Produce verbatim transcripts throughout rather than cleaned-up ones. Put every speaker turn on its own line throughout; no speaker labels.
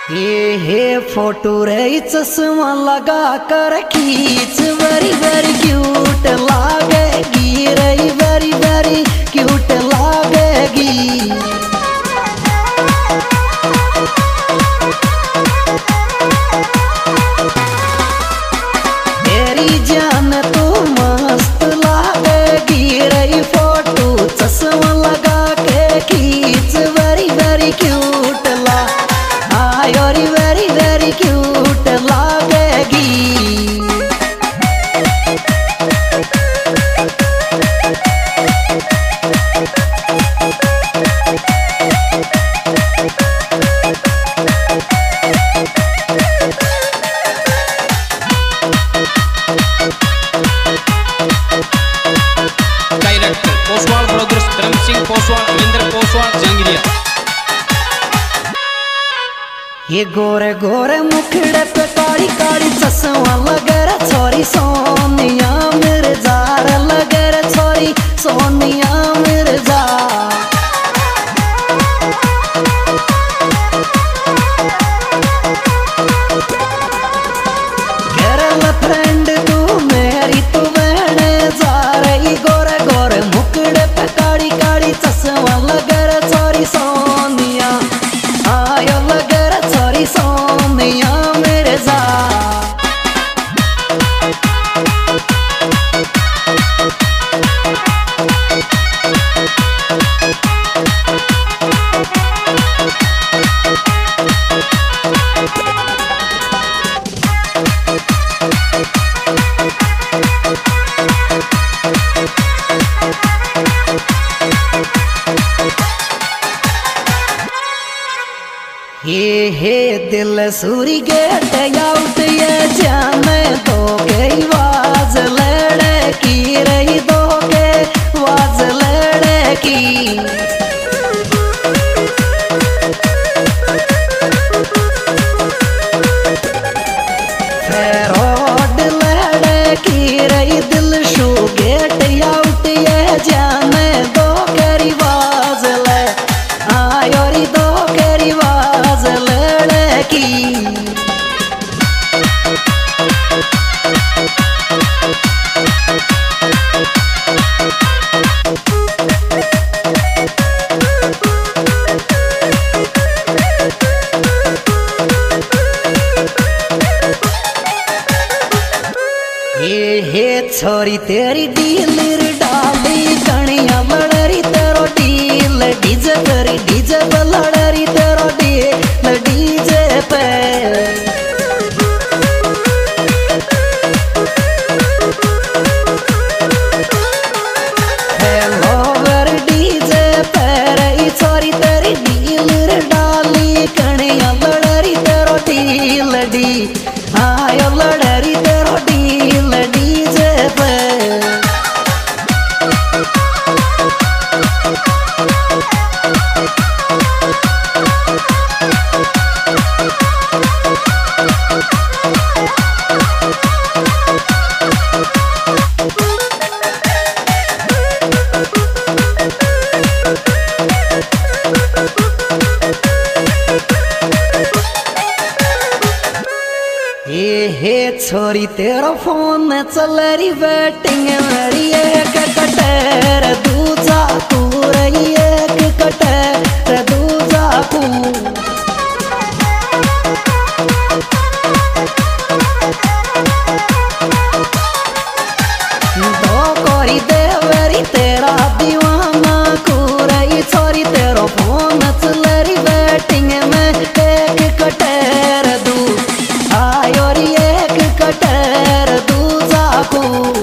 ये हे फोटो रे चश्मा लगा कर खींच वेरी वेरी क्यूट लागेगी रे वेरी वेरी क्यूट लागेगी। तेरी जान तो मस्त लागेगी रे फोटो चश्मा लगा के खींच वेरी वेरी क्यूट ला योरी वेरी वेरी क्यूट लागेगी।
Director Poswal brothers Dharam Singh Poswal Amarinder Poswal जंगलिया।
ये गोरे गोरे मुखड़े पे काली काली चश्मा लगे रे छोरी सोनिया मिर्जा रे लगे रे छोरी सोनिया मिर्जा। गर्ल फ्रेंड तू मेरी तू बहने जा रही गोरे गोरे मुखड़े पे काली काली चश्मा लगे रे छोरी सोनिया आयो लगे रे छोरी सोनिया मिर्जा। ये हे दिल सूरी गेट आउट ये जाने दो के वाज लड़े की रही दो के वाज लड़े की। रोड लड़े की रही दिल शू गेट आउट ये जाने दो के रिवाज ले आयो री दो के रिवाज लड़े की। ये हे छोरी तेरी डीलर डाली कणिया लड़री तेरो डील डीजे पर डीजे पे लड़री तेरो डील डीजे पे। हेलो वर डीजे पर ई छोरी तेरी डीलर डाली कणिया लड़री तेरो डील डी आयो लड़री तेरो डील डीजे पे। ये हे छोरी तेरा फोन चल रही वेटिंग मेरी एक कटर दूजा तू रही एक कटर दूजा तू। दो कोरी देवरी तेरा दीवाना को रही छोरी तेरा फोन चल रही वेटिंग में एक कटर दू आयो री एक कटर दूजा को।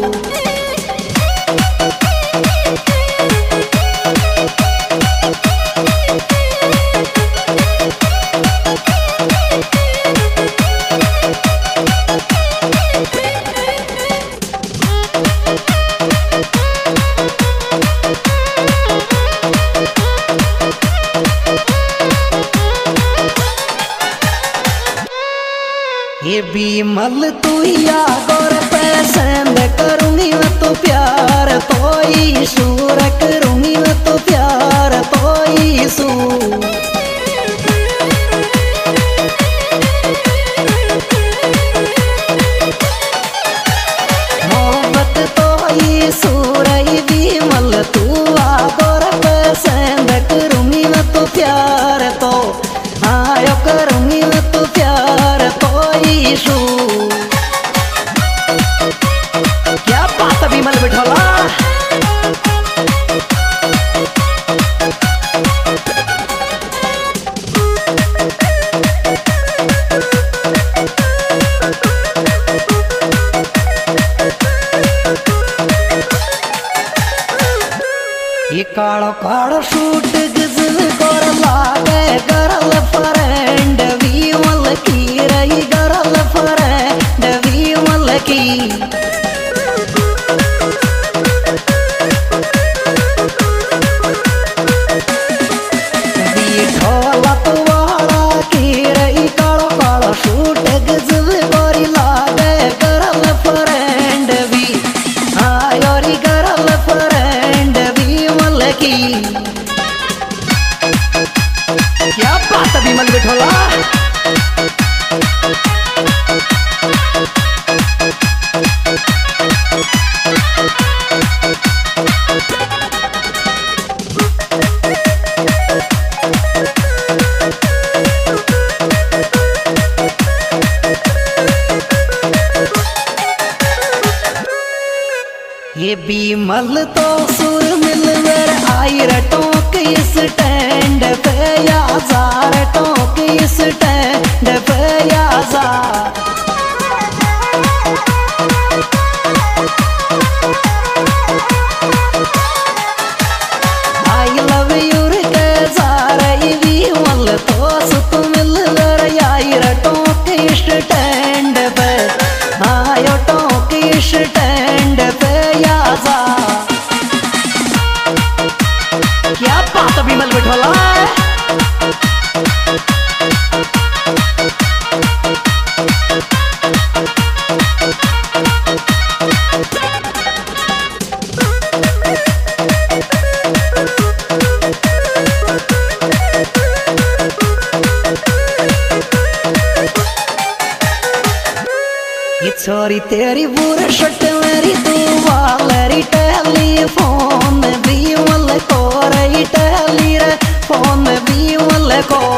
ये बीमल तू या गोर पसंद करूंगी मैं तो प्यार तो ईशूर करूंगी मैं तो प्यार तो ईशू। काड़ शूट गजल कर लागे गरल फ्रेंड वी मल की रही गरल फ्रेंड वी मल की वी ढोला तो वाला की रही काड़ो काड़ो शूट गजल कर लागे गरल फ्रेंड वी आयोरी गरल फ्रेंड वी मल की क्या बात अभी मल बिठोला ये बीमल तो सुर मिलवर आई रटोक इस स्टैंड पे याजार टोक इस स्टैंड पे याजार आई लव यू के सारे वी मल तो सुत मिलवर आई रटोक इस स्टैंड पे आयो टोक इस स्टैंड पे क्या बात अभी मल बिठोला छोरी तेरी बुरशट मेरी तू वालेरी टेलीफोन भी मल को रही टेली रे फोन भी मल को